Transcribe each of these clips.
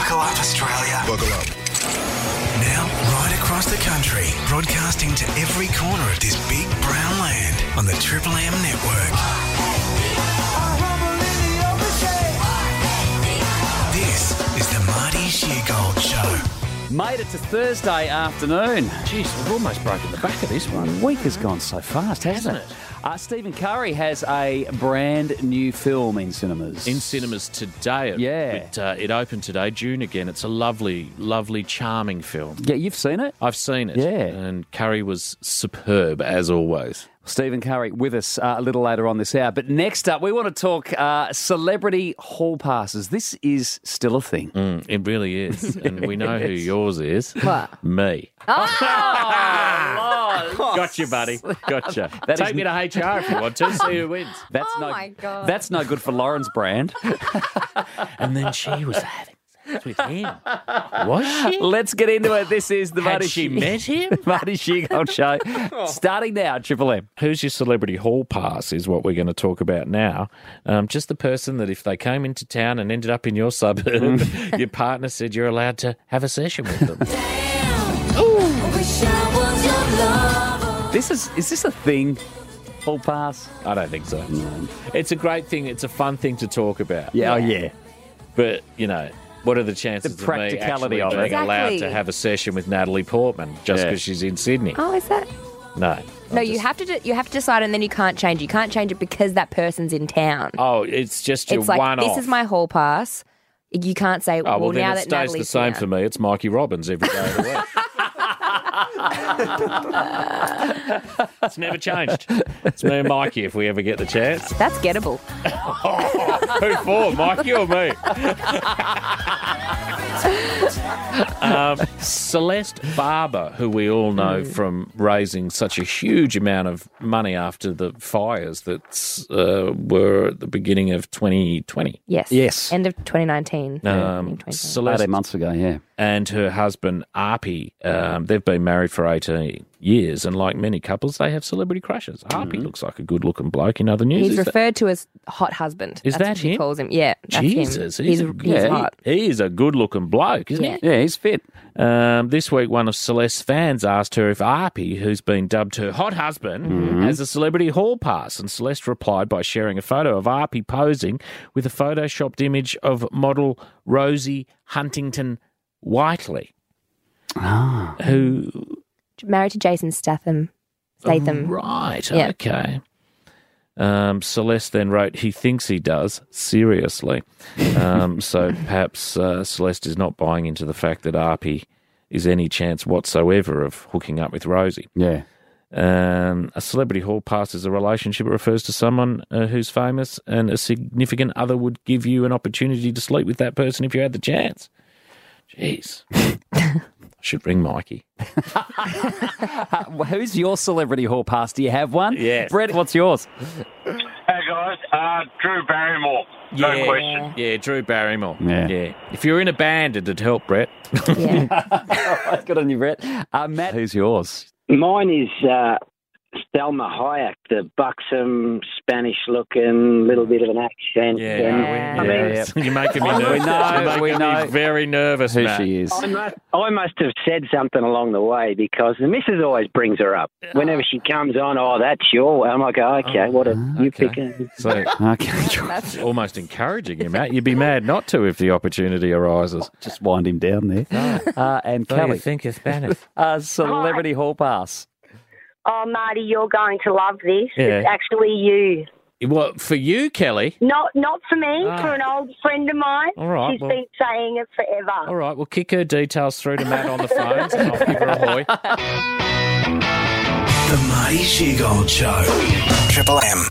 Buckle up, Australia. Buckle up. Now, right across the country, broadcasting to every corner of this big brown land on the Triple M network. This is the Marty Sheargold Show. Made it to Thursday afternoon. Jeez, we've almost broken the back of this one. The week has gone so fast, hasn't it? Stephen Curry has a brand new film in cinemas. In cinemas today. Yeah. It opened today, June again. It's a lovely, lovely, charming film. Yeah, you've seen it? I've seen it. Yeah. And Curry was superb, as always. Stephen Curry with us a little later on this hour. But next up, we want to talk celebrity hall passes. This is still a thing. It really is. And we know who yours is. What? Me. Oh, Gotcha, buddy. Gotcha. That Take is- me to HR if you want to. See who wins. That's my God. That's no good for Lauren's brand. And then she was having sex with him. Was she? Let's get into it. This is the Had Marty she met him? Marty Sheargold Show. Starting now, Triple M. Who's your celebrity hall pass is what we're going to talk about now. Just the person that if they came into town and ended up in your suburb, your partner said you're allowed to have a session with them. Is this a thing? Hall pass? I don't think so. It's a great thing. It's a fun thing to talk about. Yeah, oh yeah. But, you know, what are the chances The of me practicality actually of it. being allowed Exactly. to have a session with Natalie Portman just Yeah. because she's in Sydney? Oh, is that? No. No, you have to decide, and then you can't change. You can't change it because that person's in town. Oh, it's just your It's like one-off. this is my hall pass. You can't say, Oh, well, then now it that stays Natalie's the same here. for me. It's Mikey Robbins every day of the week. It's never changed. It's me and Mikey if we ever get the chance. That's gettable. Who for, Mikey or me? Celeste Barber, who we all know from raising such a huge amount of money after the fires that were at the beginning of 2020. Yes. Yes. End of 2019. Celeste 18 months ago, yeah. and her husband, Arpy, they've been married for 18 years, and like many couples, they have celebrity crushes. Arpy looks like a good-looking bloke in other news. He's Is that- referred to as hot husband. Is That's that what he him? calls him. Yeah, that's Jesus, him. he's hot. He is a good-looking bloke, isn't Yeah. Yeah, he's fit. he? This week, one of Celeste's fans asked her if Arpy, who's been dubbed her hot husband, has a celebrity hall pass, and Celeste replied by sharing a photo of Arpy posing with a photoshopped image of model Rosie Huntington Whiteley, who Married to Jason Statham. Right, Yeah. okay. Celeste then wrote, he thinks he does, seriously. So perhaps Celeste is not buying into the fact that Arpy is any chance whatsoever of hooking up with Rosie. Yeah. A celebrity hall pass is a relationship that refers to someone who's famous, and a significant other would give you an opportunity to sleep with that person if you had the chance. Jeez. I should ring Mikey. Who's your celebrity hall pass? Do you have one? Yes. Brett, what's yours? Hey guys, Drew Barrymore. No question. Yeah, Drew Barrymore. Yeah. If you're in a band, it'd help, Brett. Yeah. Good on you, Brett. Matt, who's yours? Mine is Selma Hayek, the buxom, Spanish-looking, little bit of an accent. Yeah. I mean, Yeah. You're making me nervous. We know, You're making we me know very nervous, Who Matt. she is. I must have said something along the way because the missus always brings her up. Whenever she comes on, oh, that's your... I'm like, oh, okay, what are you picking? So Okay. it's almost encouraging you, Matt. You'd be mad not to if the opportunity arises. Just wind him down there. And What do you Kelly, think of Spanish? celebrity hall pass. Oh, Marty, you're going to love this. Yeah. It's actually you. What, for you, Kelly? Not for me, for an old friend of mine. All right, She's well- been saying it forever. All right, we'll kick her details through to Matt on the phones and I'll give her a hoy. The Marty Sheargold Show. Triple M.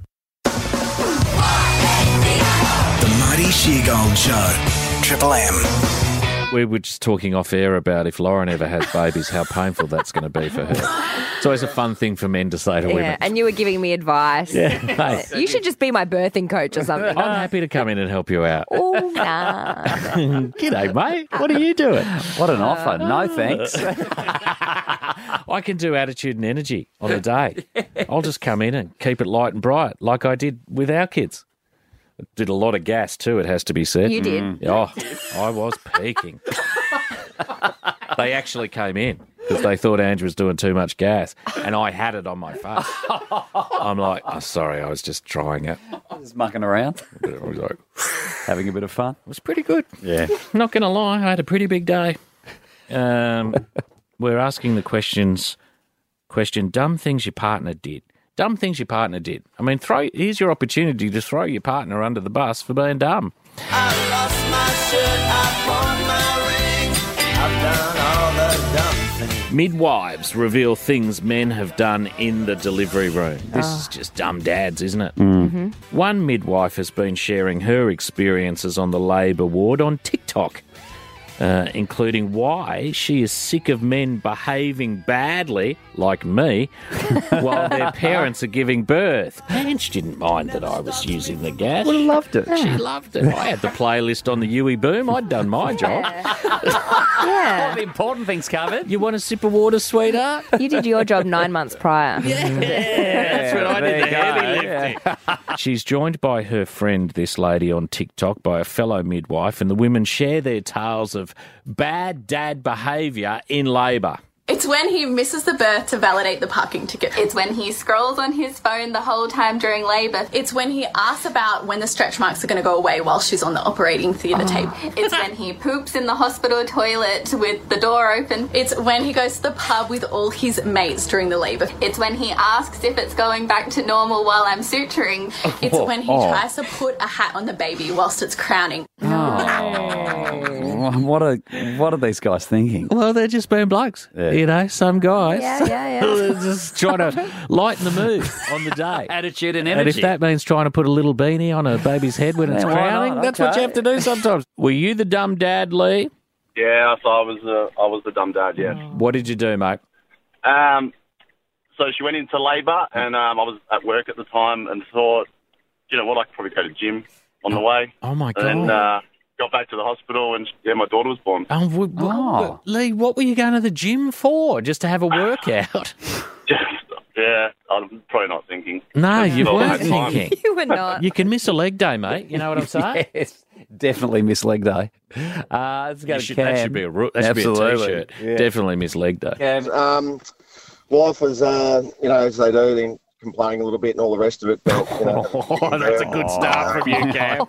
The Marty Sheargold Show. Triple M. We were just talking off air about if Lauren ever has babies, how painful that's going to be for her. It's always a fun thing for men to say to Yeah, women. and you were giving me advice. Yeah, hey, You should just be my birthing coach or something. I'm happy to come in and help you out. Oh, nah. G'day, mate. What are you doing? What an offer. No thanks. I can do attitude and energy on the day. I'll just come in and keep it light and bright like I did with our kids. Did a lot of gas too, it has to be said. You did. Oh, I was peaking. They actually came in because they thought Andrew was doing too much gas, and I had it on my face. I'm like, oh, sorry, I was just trying it. Just mucking around, I was like, having a bit of fun. it was pretty good. Yeah. Not going to lie, I had a pretty big day. We're asking the question, dumb things your partner did. Dumb things your partner did. I mean, here's your opportunity to throw your partner under the bus for being dumb. I lost my shirt, I pawned my ring, I've done all the dumb things. Midwives reveal things men have done in the delivery room. This is just dumb dads, isn't it? Mm-hmm. One midwife has been sharing her experiences on the labour ward on TikTok, including why she is sick of men behaving badly, like me, while their parents are giving birth. And she didn't mind that I was using the gas. Would have loved it. She loved it. I had the playlist on the Huey Boom. I'd done my job. All Yeah. the important things covered. You want a sip of water, sweetheart? You did your job 9 months prior. That's what I there did, the you go, heavy lifting. She's joined by her friend, this lady on TikTok, by a fellow midwife, and the women share their tales of bad dad behaviour in labour. It's when he misses the birth to validate the parking ticket. It's when he scrolls on his phone the whole time during labour. It's when he asks about when the stretch marks are going to go away while she's on the operating theatre table. It's when he poops in the hospital toilet with the door open. It's when he goes to the pub with all his mates during the labour. It's when he asks if it's going back to normal while I'm suturing. It's when he tries to put a hat on the baby whilst it's crowning. What are these guys thinking? Well, they're just being blokes. Yeah. You know, some guys. Yeah. They're just trying to lighten the mood on the day. Attitude and And energy. if that means trying to put a little beanie on a baby's head when it's Yeah, why crowning, not? that's what you have to do sometimes. Were you the dumb dad, Lee? Yeah, so I was the dumb dad, yeah. What did you do, mate? So she went into labour, and I was at work at the time and thought, you know what, I could probably go to the gym on the way. Oh, my God. And got back to the hospital, and my daughter was born. Lee, what were you going to the gym for? Just to have a workout? Yeah, I'm probably not thinking. No, you Not weren't that time. thinking. You were not. You can miss a leg day, mate. You know what I'm saying? Yes, definitely miss leg day. Let's go to Cam. That should be a T-shirt. Yeah. Definitely miss leg day. Cam. Wife was, as they do, then complaining a little bit and all the rest of it. But, That's a good start from you, Cam.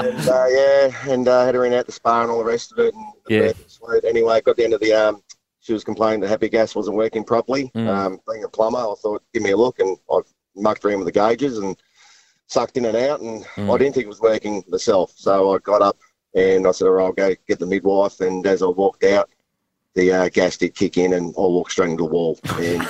and had her in at the spa and all the rest of it. And the birth was sweet. Anyway, got the end of the she was complaining the happy gas wasn't working properly. Being a plumber, I thought, give me a look, and I mucked around with the gauges and sucked in and out, and I didn't think it was working myself. So I got up and I said, all right, I'll go get the midwife. And as I walked out, the gas did kick in, and I walked straight into the wall. And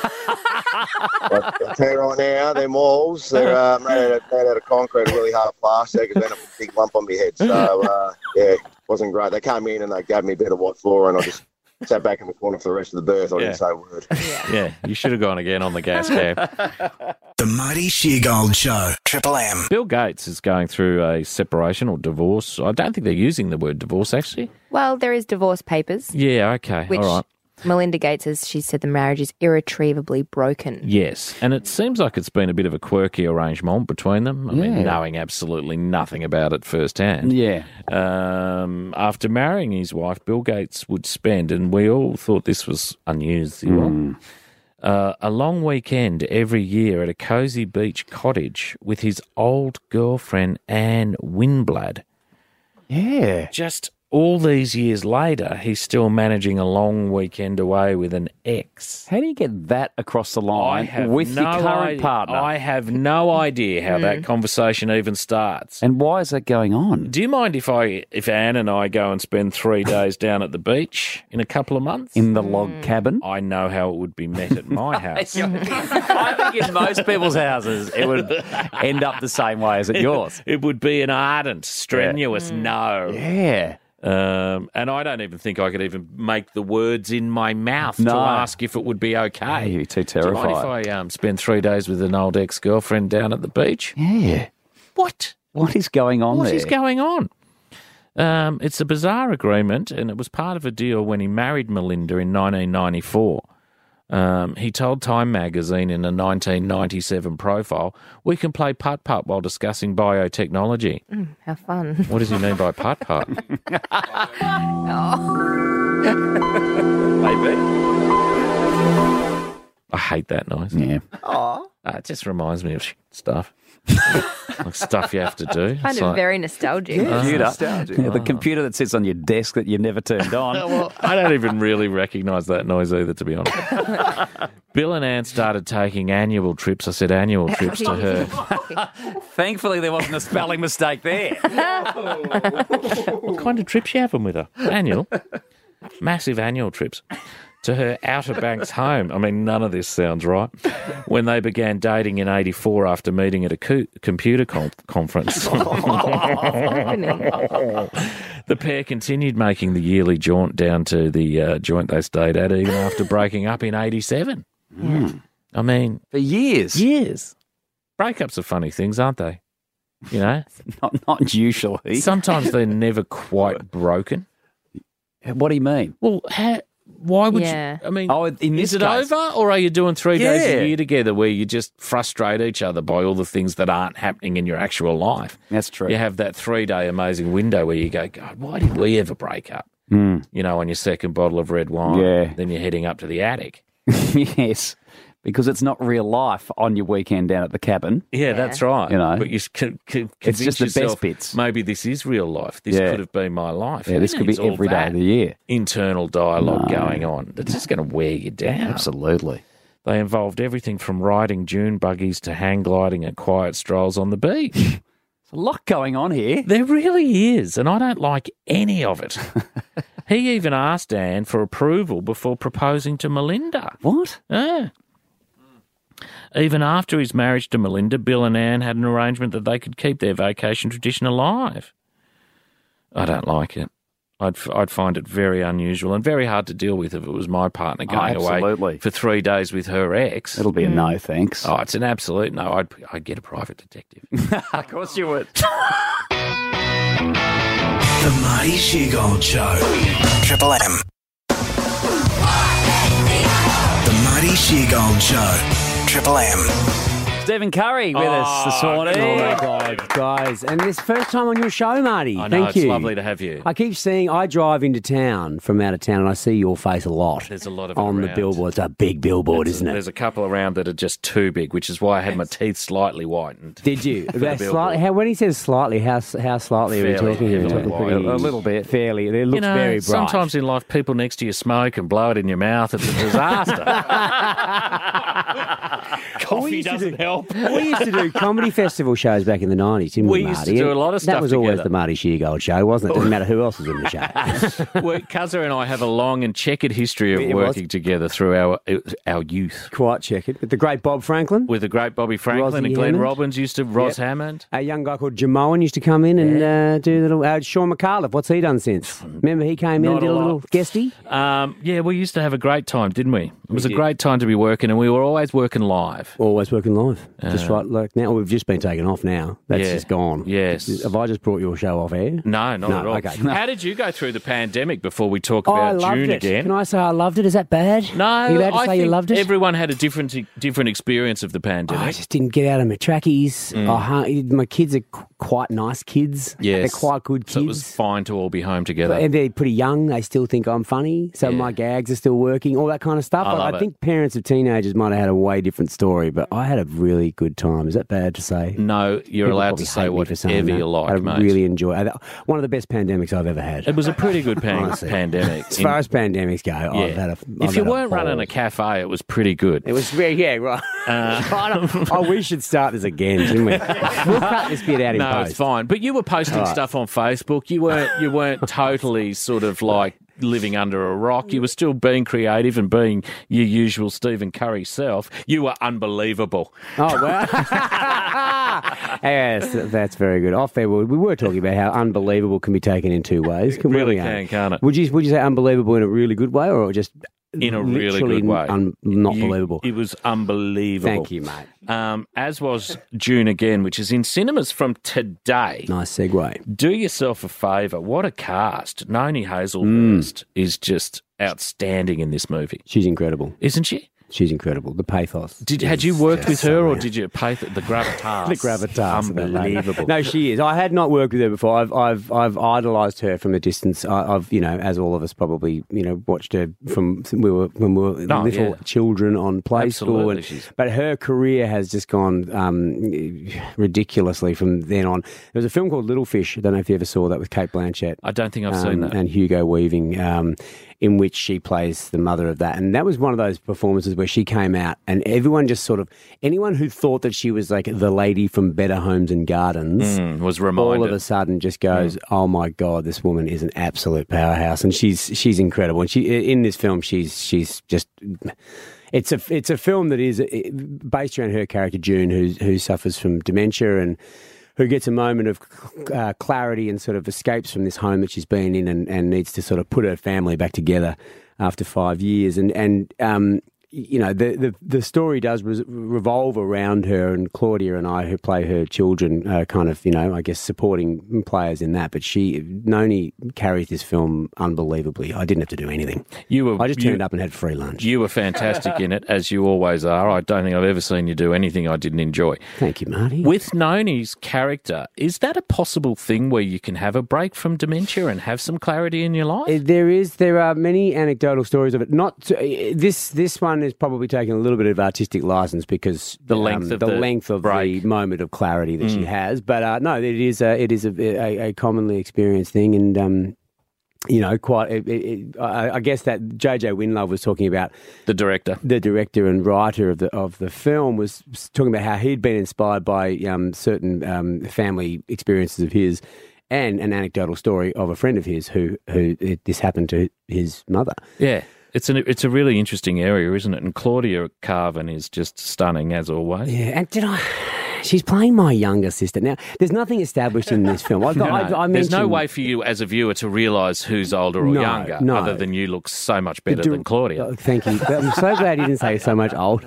I tell you right now, them walls, they're made out of concrete, really hard plastic. It ended up with a big lump on my head. So, it wasn't great. They came in and they gave me a bit of white floor, and I just sat back in the corner for the rest of the birth. I didn't say a word. Yeah, you should have gone again on the gas, Cam. The Mighty Sheargold Show, Triple M. Bill Gates is going through a separation or divorce. I don't think they're using the word divorce, actually. Well, there is divorce papers. Yeah, okay, Which all right. Melinda Gates says she said the marriage is irretrievably broken. Yes, and it seems like it's been a bit of a quirky arrangement between them. I mean, knowing absolutely nothing about it firsthand. Yeah. After marrying his wife, Bill Gates would spend, and we all thought this was unusual, a long weekend every year at a cosy beach cottage with his old girlfriend, Anne Winblad. Yeah. Just all these years later, he's still managing a long weekend away with an ex. How do you get that across the line with no your current idea. partner? I have no idea how that conversation even starts. And why is that going on? Do you mind if Anne and I go and spend 3 days down at the beach in a couple of months? In the log cabin? I know how it would be met at my house. I think in most people's houses it would end up the same way as at yours. It would be an ardent, strenuous no. Yeah. And I don't even think I could even make the words in my mouth No. to ask if it would be okay. You're too Do you mind terrified. if I spend 3 days with an old ex-girlfriend down at the beach? Yeah. What? What is going on What there? is going on? It's a bizarre agreement, and it was part of a deal when he married Melinda in 1994. He told Time magazine in a 1997 profile, "We can play putt-putt while discussing biotechnology." How fun. What does he mean by putt-putt? Maybe. I hate that noise. Yeah. It just reminds me of stuff. Like stuff you have to do. Kind It's of like- very nostalgic. Computer. Yeah, the computer that sits on your desk that you've never turned on. Well, I don't even really recognise that noise either, to be honest. Bill and Ann started taking annual trips. I said annual trips to her. Thankfully, there wasn't a spelling mistake there. What kind of trips you having with her? Annual? Massive annual trips. To her Outer Banks home. I mean, none of this sounds right. When they began dating in '84 after meeting at a computer conference. The pair continued making the yearly jaunt down to the joint they stayed at even after breaking up in '87. I mean... For years. Years. Breakups are funny things, aren't they? You know? Not usually. Sometimes they're never quite broken. What do you mean? Well, why would Yeah. you? I mean, in this is it case- over, or are you doing 3 days Yeah. a year together where you just frustrate each other by all the things that aren't happening in your actual life? That's true. You have that 3-day amazing window where you go, God, why did we ever break up? Mm. You know, on your second bottle of red wine. Yeah. Then you're heading up to the attic. Yes, because it's not real life on your weekend down at the cabin. Yeah, that's right. You know, but you can it's just the best bits. Maybe this is real life. This Yeah. could have been my life. Yeah, this Who could be needs all every day that of the year. internal dialogue going on. That's just going to wear you down. Absolutely. They involved everything from riding dune buggies to hang gliding and quiet strolls on the beach. There's a lot going on here. There really is, and I don't like any of it. He even asked Anne for approval before proposing to Melinda. What? Yeah. Even after his marriage to Melinda, Bill and Anne had an arrangement that they could keep their vacation tradition alive. I don't like it. I'd find it very unusual and very hard to deal with if it was my partner going away absolutely. for 3 days with her ex. It'll be a no, thanks. Oh, it's an absolute no. I'd get a private detective. Of course you would. The Marty Sheargold Show. Triple M. The Marty Sheargold Show. Triple M. Stephen Curry with us this morning. Oh, my God, guys. And this first time on your show, Marty. I know, Thank it's you. lovely to have you. I keep seeing, I drive into town from out of town and I see your face a lot. There's a lot of it on the around. billboard. It's a big billboard, isn't it? There's a couple around that are just too big, which is why I had my teeth slightly whitened. Did you? For the That's billboard. slightly, when he says slightly, how slightly are we Fairly talking here? We're heavily talking white. pretty, A little bit. fairly. It looks You know, very bright. sometimes in life, people next to you smoke and blow it in your mouth. It's a disaster. Coffee doesn't help. We used to do comedy festival shows back in the 90s, didn't we, We used Marty? to do a lot of That stuff was always together. the Marty Sheargold show, wasn't it? Doesn't matter who else was in the show. Cuzza and I have a long and checkered history of It was. working together through our youth. Quite checkered. With the great Bob Franklin. With the great Bobby Franklin Rosie and Glenn Hammond. Robbins used to, Ros Yep. Hammond. A young guy called Jamoan used to come in and do a little... Sean McAuliffe, what's he done since? Remember he came in Not and did a a lot. little guesty? Yeah, we used to have a great time, didn't we? It was a did. great time to be working, and we were always working live. Always working live. Just right like now. We've just been taken off now. That's Yeah. just gone. Yes. Have I just brought your show off air? No, not No, at all. okay. How did you go through the pandemic before we talk Oh, I about loved June it. again? Can I say I loved it? Is that bad? No, Are you allowed to I say you think loved it? everyone had a different experience of the pandemic. I just didn't get out of my trackies. My kids are quite nice kids. Yes. They're quite good kids. So it was fine to all be home together. And they're pretty young. They still think I'm funny. So Yeah. my gags are still working, all that kind of stuff. I love it. think parents of teenagers might have had a way different story, but I had a really good time. Is that bad to say? No, you're People allowed probably to say hate me for saying whatever that. you like, I mate. really enjoy it. One of the best pandemics I've ever had. It was a pretty good Honestly. pandemic. As far as pandemics go, I've had a. If I've you had weren't running ball. a cafe, it was pretty good. It was very, yeah, right. We should start this again, shouldn't we? We'll cut this bit out in No, post. it's fine. But you were posting All right. stuff on Facebook. You weren't totally sort of like living under a rock. You were still being creative and being your usual Stephen Curry self. You were unbelievable. Oh, well. Yes, that's very good. Off there, we were talking about how unbelievable can be taken in two ways. It really we, can, can't it? Would you say unbelievable in a really good way or just In a really literally good way. not believable? It was unbelievable. Thank you, mate. As was June Again, which is in cinemas from today. Nice segue. Do yourself a favour. What a cast. Noni Hazelhurst is just outstanding in this movie. She's incredible. Isn't she? She's incredible. The pathos. Had you worked with her, or did you pay the gravitas? The gravitas. Unbelievable. No, she is. I had not worked with her before. I've idolised her from a distance. I've as all of us probably watched her from when we were little children on Play School. But her career has just gone ridiculously from then on. There was a film called Little Fish. I don't know if you ever saw that with Cate Blanchett. I don't think I've seen that. And Hugo Weaving, in which she plays the mother of that. And that was one of those performances where she came out and everyone just anyone who thought that she was like the lady from Better Homes and Gardens was reminded. All of a sudden just goes, oh my God, this woman is an absolute powerhouse. And she's incredible. And in this film, she's just... It's a film that is based around her character, June, who suffers from dementia and who gets a moment of clarity and sort of escapes from this home that she's been in and needs to sort of put her family back together after 5 years. And the story does revolve around her, and Claudia and I, who play her children, kind of, I guess, supporting players in that. But Noni carries this film unbelievably. I didn't have to do anything. I just turned up and had free lunch. You were fantastic in it, as you always are. I don't think I've ever seen you do anything I didn't enjoy. Thank you, Marty. With Noni's character, is that a possible thing where you can have a break from dementia and have some clarity in your life? There are many anecdotal stories of it. This one is probably taking a little bit of artistic license because the length of the moment of clarity that she has. But no, it is a commonly experienced thing, and I guess that JJ Winlove was talking about the director and writer of the film was talking about how he'd been inspired by certain family experiences of his. And an anecdotal story of a friend of his who this happened to his mother. Yeah. It's a really interesting area, isn't it? And Claudia Carvin is just stunning, as always. Yeah, and she's playing my younger sister. Now, there's nothing established in this film. There's no way for you as a viewer to realise who's older or younger, other than you look so much better than Claudia. Thank you. I'm so glad you didn't say so much older.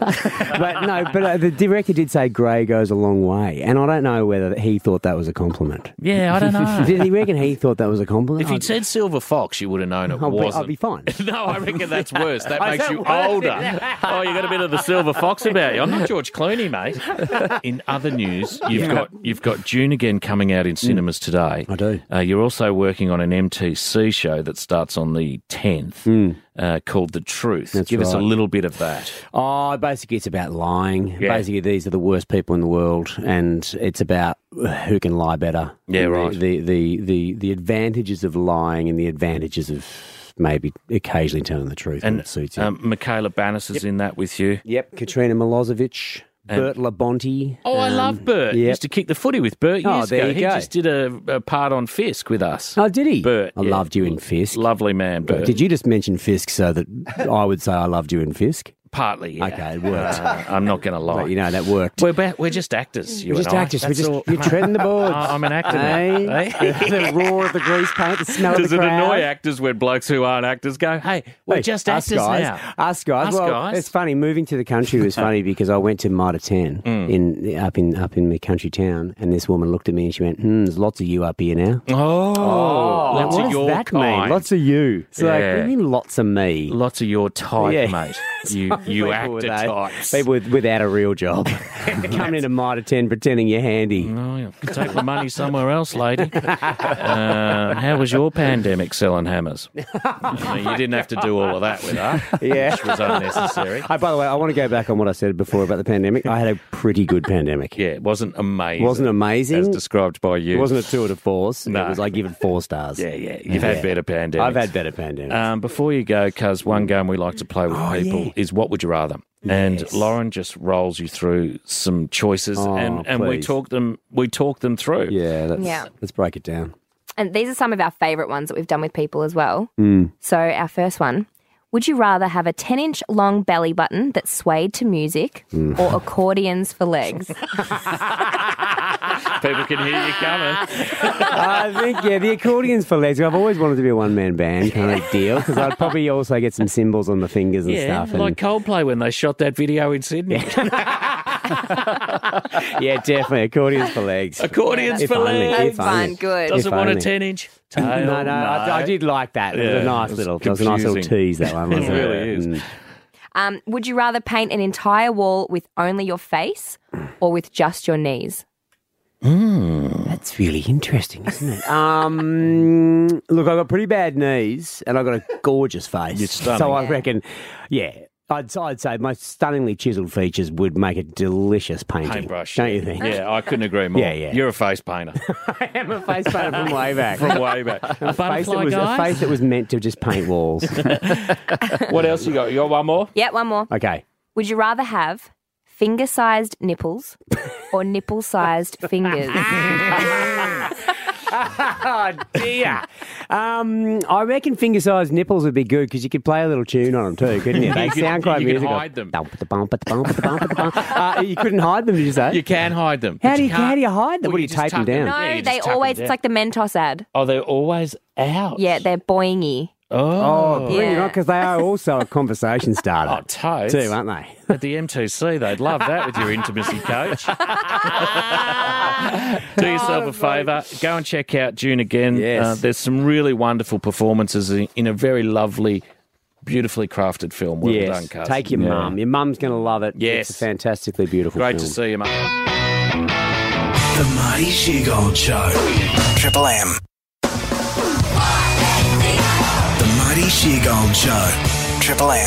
But the director did say grey goes a long way, and I don't know whether he thought that was a compliment. Yeah, I don't know. Did he reckon he thought that was a compliment? If he'd said Silver Fox, you would have known it wasn't. I'd be fine. No, I reckon that's worse. That makes you older. Oh, you got a bit of the Silver Fox about you. I'm not George Clooney, mate. In other news, you've got June again coming out in cinemas today. I do. You're also working on an MTC show that starts on the 10th called The Truth. Give us a little bit of that. Oh, basically it's about lying. Yeah. Basically these are the worst people in the world, and it's about who can lie better. Yeah, right. The advantages of lying and the advantages of maybe occasionally telling the truth when it suits you. Michaela Banis is in that with you. Yep, Katrina Milosevic. Bert Labonte. Oh, I love Bert. Used to kick the footy with Bert years ago. He just did a part on Fisk with us. Oh, did he? Bert. I loved you in Fisk. Lovely man, Bert. Did you just mention Fisk so that I would say I loved you in Fisk? Partly, yeah. Okay, it worked. I'm not going to lie. But, that worked. We're just actors, We're just actors. You're treading the boards. I'm an actor now. The roar of the grease paint, the smell Does of the crowd. Does it annoy actors when blokes who aren't actors go, hey, we're just actors now? Us guys. It's funny. Moving to the country was funny because I went to Mitre 10 up in the country town, and this woman looked at me and she went, there's lots of you up here now. Lots what of your does that kind. mean? Lots of you. So what do you mean lots of me? Lots of your type, mate. You actor types. People without a real job. Coming into Mitre 10 pretending you're handy. Oh, you can take the money somewhere else, lady. How was your pandemic selling hammers? You didn't have to do all of that with her, which was unnecessary. By the way, I want to go back on what I said before about the pandemic. I had a pretty good pandemic. Yeah, it wasn't amazing. Wasn't amazing. As described by you. It wasn't a tour de force. No. It was, I give it 4 stars. Yeah. You've had better pandemics. I've had better pandemics. Before you go, Cuz, one game we like to play with people is What Would You Rather? And Lauren just rolls you through some choices, and we talk them through. Yeah, let's break it down. And these are some of our favourite ones that we've done with people as well. So our first one, would you rather have a 10-inch long belly button that swayed to music or accordions for legs? People can hear you coming. I think, the accordions for legs. I've always wanted to be a one-man band kind of deal because I'd probably also get some cymbals on the fingers and stuff. Like Coldplay when they shot that video in Sydney. Yeah, definitely. Accordions for legs. Accordions for legs. Fun, good. Doesn't want a 10-inch tail. No, I did like that. It was a nice little tease, that one. It really is. Would you rather paint an entire wall with only your face or with just your knees? That's really interesting, isn't it? Look, I've got pretty bad knees and I've got a gorgeous face. You're stunning. So I reckon, I'd say my stunningly chiseled features would make a delicious painting. Paintbrush. Don't you think? Yeah, I couldn't agree more. Yeah. You're a face painter. I am a face painter from way back. From way back. A face that was meant to just paint walls. What else you got? You got one more? Yeah, one more. Okay. Would you rather have finger-sized nipples or nipple-sized fingers? Oh, dear. I reckon finger-sized nipples would be good because you could play a little tune on them too, couldn't you? They sound quite you musical. can hide them. You couldn't hide them, did you say? You can hide them. How do you hide them? Well, what do you you just tape them tuck them down? No, Yeah, you they just tuck always, them it's like the Mentos ad. Oh, they're always out. Yeah, they're boingy. Oh, brilliant. Yeah. Because they are also a conversation starter. Oh, totes. Too, aren't they? At the MTC, they'd love that with your intimacy coach. Do yourself a favour. Go and check out June again. Yes. There's some really wonderful performances in a very lovely, beautifully crafted film. Well done, Cuz. Take your mum. Your mum's going to love it. Yes. It's a fantastically beautiful Great film. to see you, mate. The Marty Sheargold Show. Triple M. The Marty Sheargold Show. Triple M.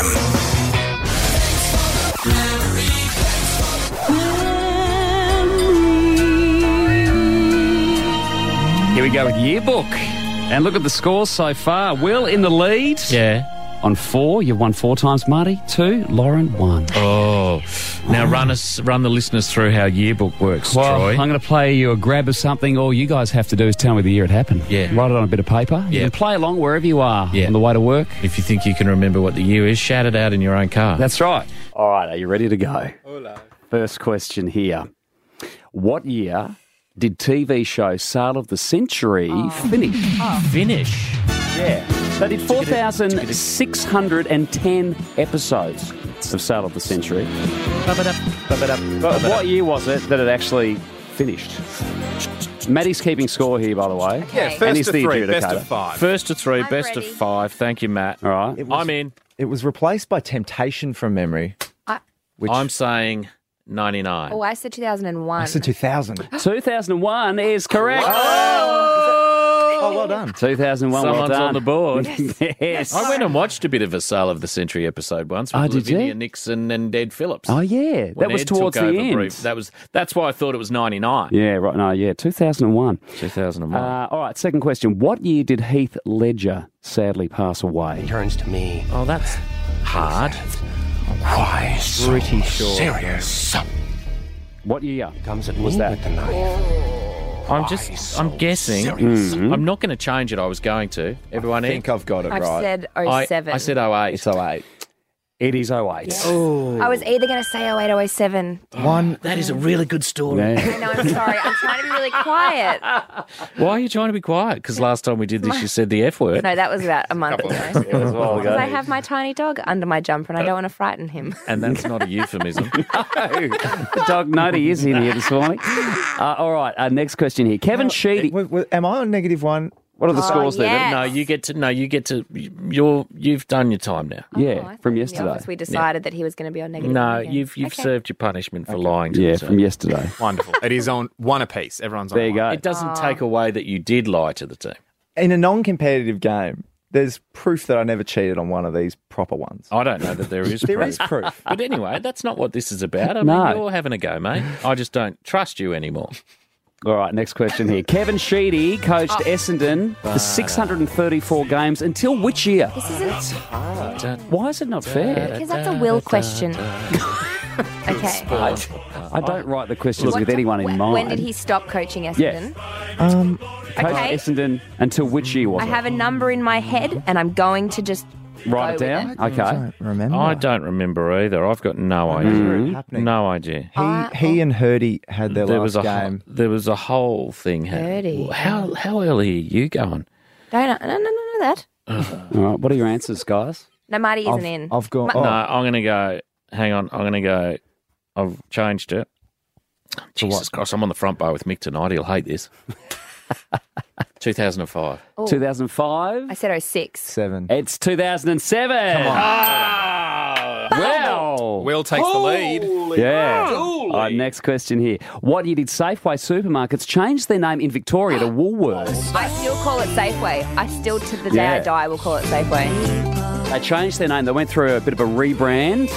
Here we go with Yearbook. And look at the scores so far. Will in the lead. Yeah. On 4, you've won 4 times, Marty. 2, Lauren 1. Oh. Now run the listeners through how Yearbook works, Well, Troy. I'm going to play you a grab of something. All you guys have to do is tell me the year it happened. Yeah. Write it on a bit of paper. You Yeah. can play along wherever you are Yeah. on the way to work. If you think you can remember what the year is, shout it out in your own car. That's right. All right, are you ready to go? First question here. What year did TV show Sale of the Century finish? Finish. Yeah. They did 4,610 episodes of Sale of the Century. But what year was it that it actually finished? Maddie's keeping score here, by the way. Yeah, And he's first to the three, best adjudicator. of five. First to 3, I'm best ready. of 5. Thank you, Matt. All right. I'm in. It was replaced by Temptation from memory. Which I'm saying 99. Oh, I said 2001. I said 2000. 2001 is correct. Oh, well done. 2001, well Someone's done. on the board. Yes. I went and watched a bit of a Sale of the Century episode once with Oh, did you? Lavinia Nixon and Ed Phillips. Oh, yeah. When That was Ed towards took the over end. brief. That's why I thought it was 99. Yeah, right. No, yeah, 2001. 2001. All right, second question. What year did Heath Ledger sadly pass away? Turns to me. Oh, that's hard. Why so Pretty sure. serious? What year Comes at was me that? with the knife. I'm guessing. serious? I'm not going to change it. I was going to. Everyone I think I've got it I've right. said I 07. I said 08. It's 08. It is 08. I was either going to say 08 or 07. One. That is a really good story. I Yeah. know, I'm sorry. I'm trying to be really quiet. Why are you trying to be quiet? Because last time we did this, you said the F word. No, that was about a month ago. It was a while ago. Because I have my tiny dog under my jumper and I don't want to frighten him. And that's not a euphemism. The dog Nutty is in here this morning. All right, next question here. Kevin Sheedy. Am I on -1? What are the scores there? yes. No, you get to. You've done your time now. Yeah, I from thought in the yesterday. office we decided that he was going to be on negative. No, one again. you've Okay. served your punishment for lying to Yeah, the from team. yesterday. Wonderful. It is on one apiece. Everyone's on There you one. go. It doesn't take away that you did lie to the team. In a non-competitive game, there's proof that I never cheated on one of these proper ones. I don't know that there is There proof. is proof. But anyway, that's not what this is about. I No. mean, you're having a go, mate. I just don't trust you anymore. All right, next question here. Kevin Sheedy coached Essendon for 634 games until which year? This isn't Why is it not fair? because that's a will question. Okay. I don't write the questions with anyone in mind. When did he stop coaching Essendon? Coached Okay. Essendon until which year was I it? have a number in my head and I'm going to just Write it go with down. it. Okay. I don't remember. I don't remember either. I've got no idea. happening. No idea. He and Hurdy had their There last was a game. there was a whole thing. Dirty. How early are you going? Don't no that. All right, what are your answers, guys? No, Marty isn't in. I've gone. Ma- No, I'm going to go. Hang on. I'm going to go. I've changed it. Jesus Christ, I'm on the front bar with Mick tonight. He'll hate this. 2005. Oh. 2005. I said 06. 7. It's 2007. Come on. Well, Will takes the lead. yeah. All right, next question here. What year did Safeway supermarkets change their name in Victoria to Woolworths? I still call it Safeway. I still, to the day Yeah. I die, will call it Safeway. They changed their name. They went through a bit of a rebrand.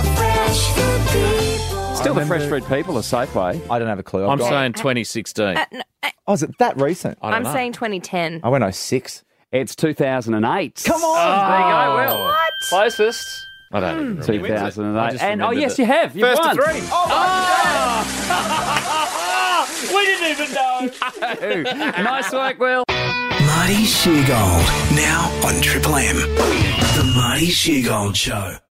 Still the Fresh Food People are Safeway. I don't have a clue. I'm saying 2016. Oh, is it that recent? I'm saying 2010. I went 06. It's 2008. Come on! There you go, Will. What? Closest. I don't even remember. 2008. And, remembered yes, it. you have. You've First won. to 3. We didn't even know. Nice work, Will. Marty Sheargold, now on Triple M. The Marty Sheargold Show.